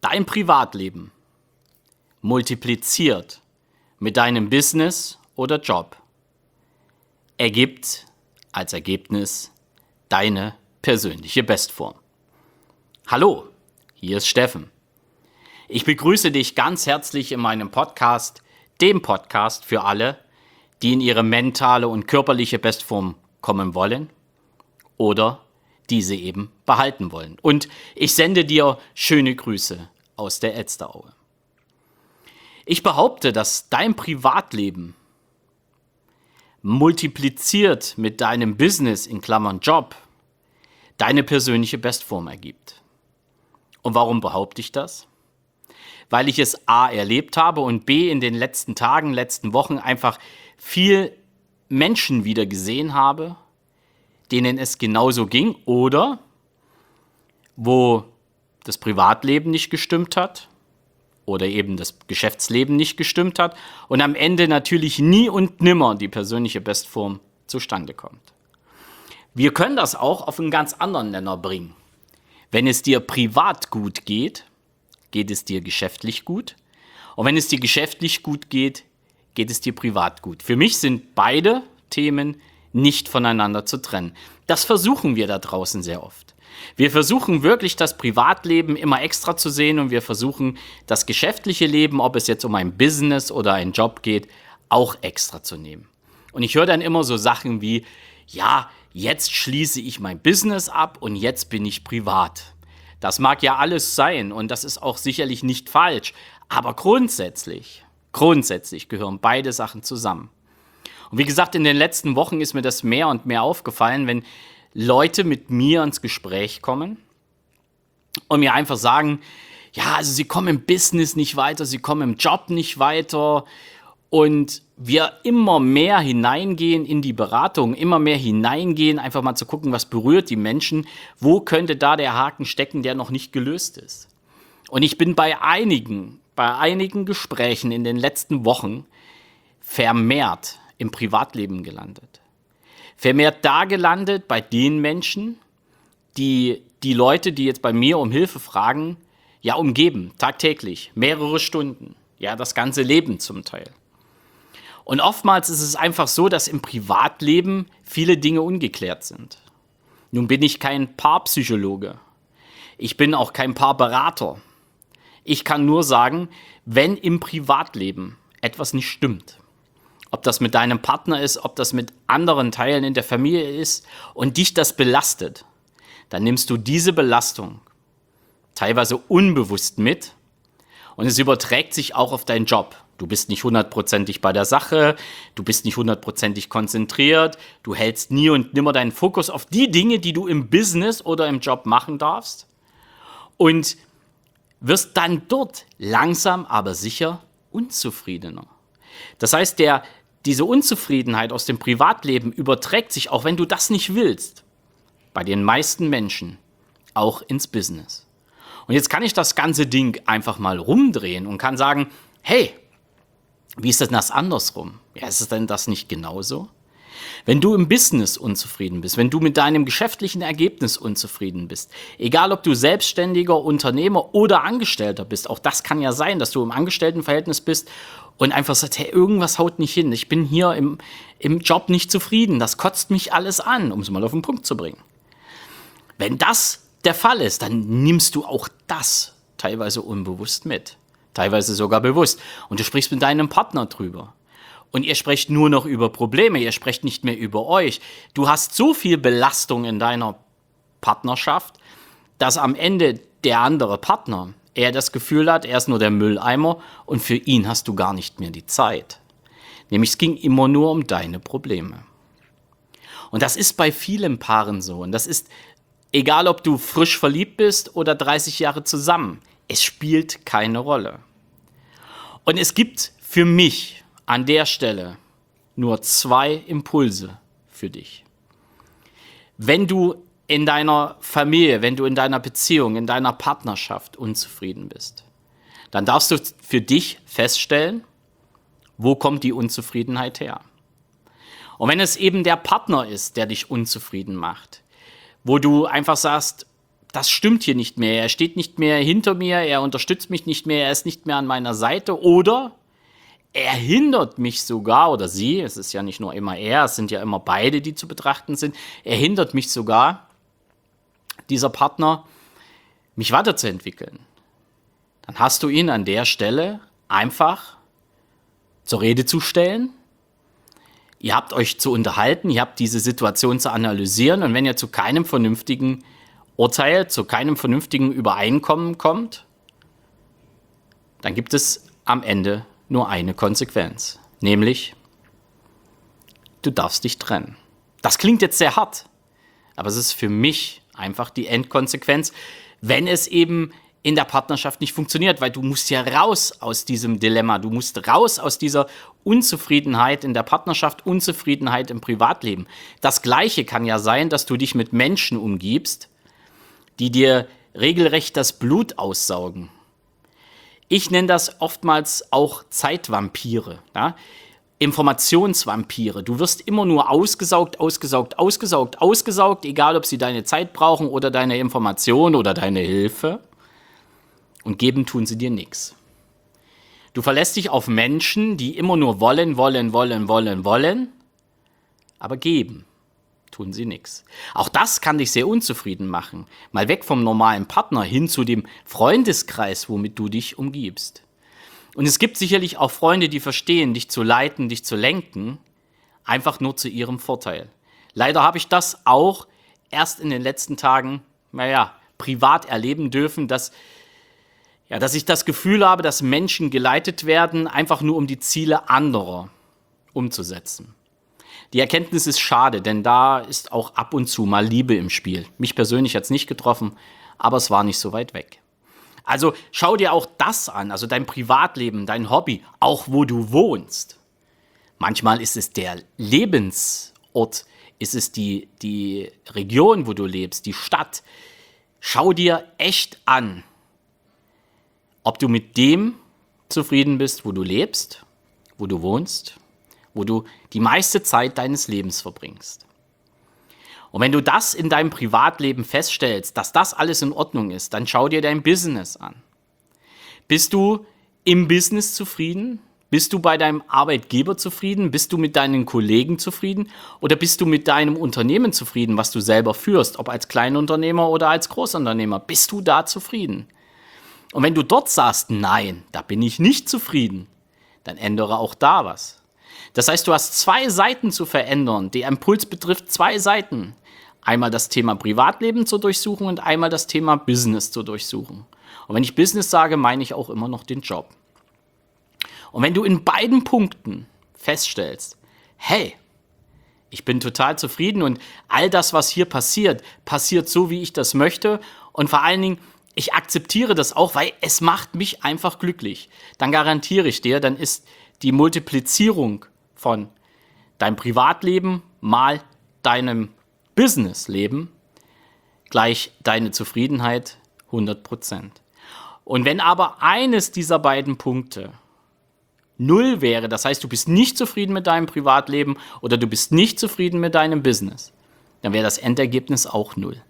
dein Privatleben multipliziert mit deinem Business oder Job ergibt als Ergebnis deine persönliche Bestform. Hallo, hier ist Steffen. Ich begrüße dich ganz herzlich in meinem Podcast, dem Podcast für alle, die in ihre mentale und körperliche Bestform kommen wollen oder diese eben behalten wollen. Und ich sende dir schöne Grüße aus der Elsteraue. Ich behaupte, dass dein Privatleben multipliziert mit deinem Business in Klammern Job deine persönliche Bestform ergibt. Und warum behaupte ich das? Weil ich es A erlebt habe und B in den letzten Tagen, letzten Wochen einfach viel Menschen wieder gesehen habe, denen es genauso ging oder wo das Privatleben nicht gestimmt hat oder eben das Geschäftsleben nicht gestimmt hat und am Ende natürlich nie und nimmer die persönliche Bestform zustande kommt. Wir können das auch auf einen ganz anderen Nenner bringen. Wenn es dir privat gut geht, geht es dir geschäftlich gut. Und wenn es dir geschäftlich gut geht, geht es dir privat gut. Für mich sind beide Themen nicht voneinander zu trennen. Das versuchen wir da draußen sehr oft. Wir versuchen wirklich das Privatleben immer extra zu sehen und wir versuchen das geschäftliche Leben, ob es jetzt um ein Business oder einen Job geht, auch extra zu nehmen. Und ich höre dann immer so Sachen wie, ja, jetzt schließe ich mein Business ab und jetzt bin ich privat. Das mag ja alles sein und das ist auch sicherlich nicht falsch, aber grundsätzlich gehören beide Sachen zusammen. Und wie gesagt, in den letzten Wochen ist mir das mehr und mehr aufgefallen, wenn Leute mit mir ins Gespräch kommen und mir einfach sagen, ja, also sie kommen im Business nicht weiter, sie kommen im Job nicht weiter und wir immer mehr hineingehen in die Beratung, immer mehr hineingehen, einfach mal zu gucken, was berührt die Menschen, wo könnte da der Haken stecken, der noch nicht gelöst ist. Und ich bin bei einigen Gesprächen in den letzten Wochen vermehrt im Privatleben gelandet. Vermehrt da gelandet bei den Menschen, die Leute, die jetzt bei mir um Hilfe fragen, ja umgeben, tagtäglich, mehrere Stunden, ja das ganze Leben zum Teil. Und oftmals ist es einfach so, dass im Privatleben viele Dinge ungeklärt sind. Nun bin ich kein Paarpsychologe, ich bin auch kein Paarberater. Ich kann nur sagen, wenn im Privatleben etwas nicht stimmt, ob das mit deinem Partner ist, ob das mit anderen Teilen in der Familie ist und dich das belastet, dann nimmst du diese Belastung teilweise unbewusst mit und es überträgt sich auch auf deinen Job. Du bist nicht 100%ig bei der Sache, du bist nicht 100%ig konzentriert, du hältst nie und nimmer deinen Fokus auf die Dinge, die du im Business oder im Job machen darfst und wirst dann dort langsam, aber sicher unzufriedener. Das heißt, diese Unzufriedenheit aus dem Privatleben überträgt sich, auch wenn du das nicht willst, bei den meisten Menschen auch ins Business. Und jetzt kann ich das ganze Ding einfach mal rumdrehen und kann sagen, hey, wie ist denn das andersrum? Ja, ist es denn das nicht genauso? Wenn du im Business unzufrieden bist, wenn du mit deinem geschäftlichen Ergebnis unzufrieden bist, egal ob du Selbstständiger, Unternehmer oder Angestellter bist, auch das kann ja sein, dass du im Angestelltenverhältnis bist und einfach sagst, hey, irgendwas haut nicht hin, ich bin hier im Job nicht zufrieden, das kotzt mich alles an, um es mal auf den Punkt zu bringen. Wenn das der Fall ist, dann nimmst du auch das teilweise unbewusst mit, teilweise sogar bewusst und du sprichst mit deinem Partner drüber. Und ihr sprecht nur noch über Probleme, ihr sprecht nicht mehr über euch. Du hast so viel Belastung in deiner Partnerschaft, dass am Ende der andere Partner, er das Gefühl hat, er ist nur der Mülleimer und für ihn hast du gar nicht mehr die Zeit. Nämlich es ging immer nur um deine Probleme. Und das ist bei vielen Paaren so. Und das ist, egal ob du frisch verliebt bist oder 30 Jahre zusammen, es spielt keine Rolle. Und es gibt für mich an der Stelle nur 2 Impulse für dich. Wenn du in deiner Familie, wenn du in deiner Beziehung, in deiner Partnerschaft unzufrieden bist, dann darfst du für dich feststellen, wo kommt die Unzufriedenheit her. Und wenn es eben der Partner ist, der dich unzufrieden macht, wo du einfach sagst, das stimmt hier nicht mehr. Er steht nicht mehr hinter mir, er unterstützt mich nicht mehr, er ist nicht mehr an meiner Seite. Oder er hindert mich sogar, oder sie, es ist ja nicht nur immer er, es sind ja immer beide, die zu betrachten sind, er hindert mich sogar, dieser Partner, mich weiterzuentwickeln. Dann hast du ihn an der Stelle einfach zur Rede zu stellen. Ihr habt euch zu unterhalten, ihr habt diese Situation zu analysieren und wenn ihr zu keinem vernünftigen Urteil, zu keinem vernünftigen Übereinkommen kommt, dann gibt es am Ende nur eine Konsequenz, nämlich du darfst dich trennen. Das klingt jetzt sehr hart, aber es ist für mich einfach die Endkonsequenz, wenn es eben in der Partnerschaft nicht funktioniert, weil du musst ja raus aus diesem Dilemma, du musst raus aus dieser Unzufriedenheit in der Partnerschaft, Unzufriedenheit im Privatleben. Das Gleiche kann ja sein, dass du dich mit Menschen umgibst, die dir regelrecht das Blut aussaugen. Ich nenne das oftmals auch Zeitvampire, ja? Informationsvampire. Du wirst immer nur ausgesaugt, egal ob sie deine Zeit brauchen oder deine Information oder deine Hilfe. Und geben tun sie dir nichts. Du verlässt dich auf Menschen, die immer nur wollen, aber geben tun sie nichts. Auch das kann dich sehr unzufrieden machen. Mal weg vom normalen Partner hin zu dem Freundeskreis, womit du dich umgibst. Und es gibt sicherlich auch Freunde, die verstehen, dich zu leiten, dich zu lenken, einfach nur zu ihrem Vorteil. Leider habe ich das auch erst in den letzten Tagen, privat erleben dürfen, dass ich das Gefühl habe, dass Menschen geleitet werden, einfach nur um die Ziele anderer umzusetzen. Die Erkenntnis ist schade, denn da ist auch ab und zu mal Liebe im Spiel. Mich persönlich hat es nicht getroffen, aber es war nicht so weit weg. Also schau dir auch das an, also dein Privatleben, dein Hobby, auch wo du wohnst. Manchmal ist es der Lebensort, ist es die Region, wo du lebst, die Stadt. Schau dir echt an, ob du mit dem zufrieden bist, wo du lebst, wo du wohnst, wo du die meiste Zeit deines Lebens verbringst. Und wenn du das in deinem Privatleben feststellst, dass das alles in Ordnung ist, dann schau dir dein Business an. Bist du im Business zufrieden? Bist du bei deinem Arbeitgeber zufrieden? Bist du mit deinen Kollegen zufrieden? Oder bist du mit deinem Unternehmen zufrieden, was du selber führst, ob als Kleinunternehmer oder als Großunternehmer? Bist du da zufrieden? Und wenn du dort sagst, nein, da bin ich nicht zufrieden, dann ändere auch da was. Das heißt, du hast 2 Seiten zu verändern. Der Impuls betrifft 2 Seiten. Einmal das Thema Privatleben zu durchsuchen und einmal das Thema Business zu durchsuchen. Und wenn ich Business sage, meine ich auch immer noch den Job. Und wenn du in beiden Punkten feststellst, hey, ich bin total zufrieden und all das, was hier passiert, passiert so, wie ich das möchte und vor allen Dingen, ich akzeptiere das auch, weil es macht mich einfach glücklich. Dann garantiere ich dir, dann ist die Multiplizierung von deinem Privatleben mal deinem Businessleben gleich deine Zufriedenheit 100%. Und wenn aber eines dieser beiden Punkte 0 wäre, das heißt, du bist nicht zufrieden mit deinem Privatleben oder du bist nicht zufrieden mit deinem Business, dann wäre das Endergebnis auch 0.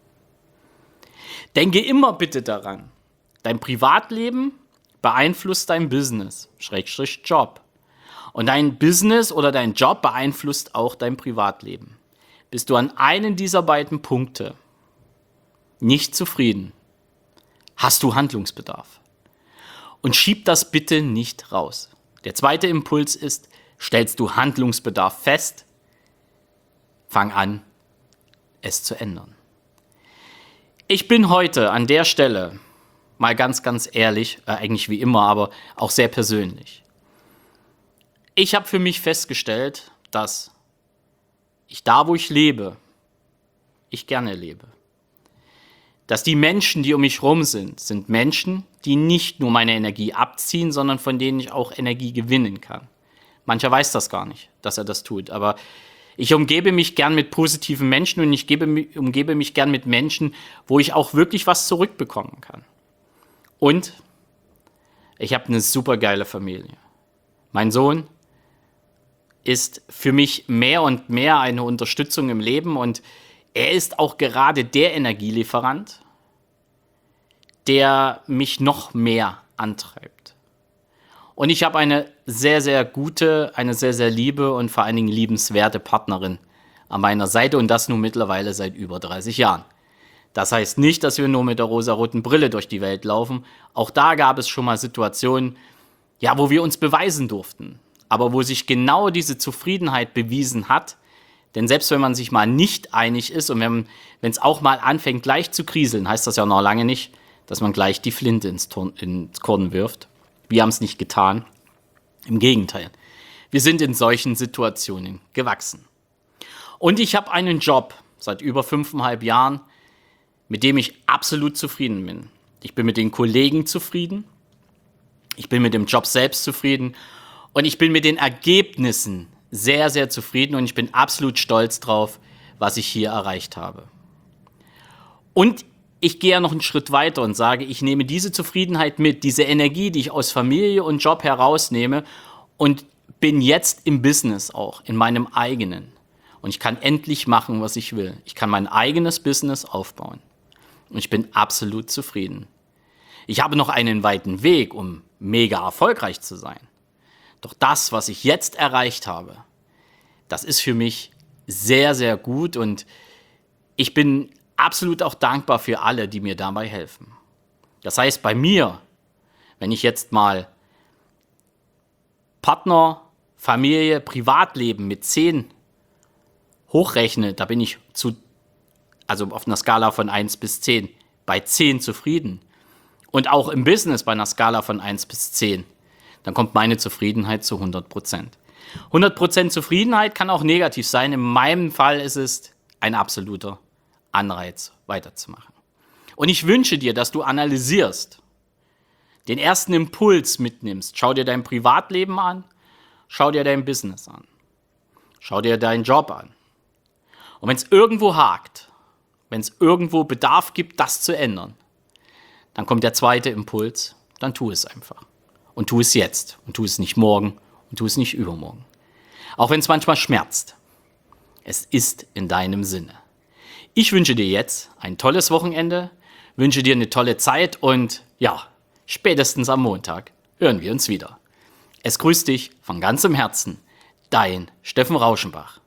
Denke immer bitte daran, dein Privatleben beeinflusst dein Business, Job. Und dein Business oder dein Job beeinflusst auch dein Privatleben. Bist du an einem dieser beiden Punkte nicht zufrieden, hast du Handlungsbedarf. Und schieb das bitte nicht raus. Der zweite Impuls ist, stellst du Handlungsbedarf fest, fang an, es zu ändern. Ich bin heute an der Stelle mal ganz ehrlich, eigentlich wie immer, aber auch sehr persönlich. Ich habe für mich festgestellt, dass ich da, wo ich lebe, ich gerne lebe. Dass die Menschen, die um mich rum sind Menschen, die nicht nur meine Energie abziehen, sondern von denen ich auch Energie gewinnen kann. Mancher weiß das gar nicht, dass er das tut, aber ich umgebe mich gern mit positiven Menschen und ich umgebe mich gern mit Menschen, wo ich auch wirklich was zurückbekommen kann. Und ich habe eine super geile Familie. Mein Sohn ist für mich mehr und mehr eine Unterstützung im Leben und er ist auch gerade der Energielieferant, der mich noch mehr antreibt. Und ich habe eine sehr, sehr gute, eine sehr, sehr liebe und vor allen Dingen liebenswerte Partnerin an meiner Seite und das nun mittlerweile seit über 30 Jahren. Das heißt nicht, dass wir nur mit der rosaroten Brille durch die Welt laufen. Auch da gab es schon mal Situationen, ja, wo wir uns beweisen durften, aber wo sich genau diese Zufriedenheit bewiesen hat. Denn selbst wenn man sich mal nicht einig ist und wenn es auch mal anfängt gleich zu kriseln, heißt das ja noch lange nicht, dass man gleich die Flinte ins Korn wirft. Wir haben es nicht getan. Im Gegenteil. Wir sind in solchen Situationen gewachsen. Und ich habe einen Job seit über 5,5 Jahren, mit dem ich absolut zufrieden bin. Ich bin mit den Kollegen zufrieden. Ich bin mit dem Job selbst zufrieden. Und ich bin mit den Ergebnissen sehr, sehr zufrieden. Und ich bin absolut stolz drauf, was ich hier erreicht habe. Und ich gehe ja noch einen Schritt weiter und sage, ich nehme diese Zufriedenheit mit, diese Energie, die ich aus Familie und Job herausnehme und bin jetzt im Business auch, in meinem eigenen. Und ich kann endlich machen, was ich will. Ich kann mein eigenes Business aufbauen. Und ich bin absolut zufrieden. Ich habe noch einen weiten Weg, um mega erfolgreich zu sein. Doch das, was ich jetzt erreicht habe, das ist für mich sehr, sehr gut und ich bin absolut auch dankbar für alle, die mir dabei helfen. Das heißt, bei mir, wenn ich jetzt mal Partner, Familie, Privatleben mit 10 hochrechne, da bin ich also auf einer Skala von 1 bis 10, bei 10 zufrieden. Und auch im Business bei einer Skala von 1 bis 10, dann kommt meine Zufriedenheit zu 100%. 100% Zufriedenheit kann auch negativ sein. In meinem Fall ist es ein absoluter Anreiz, weiterzumachen. Und ich wünsche dir, dass du analysierst, den ersten Impuls mitnimmst. Schau dir dein Privatleben an, schau dir dein Business an, schau dir deinen Job an. Und wenn es irgendwo hakt, wenn es irgendwo Bedarf gibt, das zu ändern, dann kommt der zweite Impuls, dann tu es einfach. Und tu es jetzt. Und tu es nicht morgen und tu es nicht übermorgen. Auch wenn es manchmal schmerzt. Es ist in deinem Sinne. Ich wünsche dir jetzt ein tolles Wochenende, wünsche dir eine tolle Zeit und ja, spätestens am Montag hören wir uns wieder. Es grüßt dich von ganzem Herzen, dein Steffen Rauschenbach.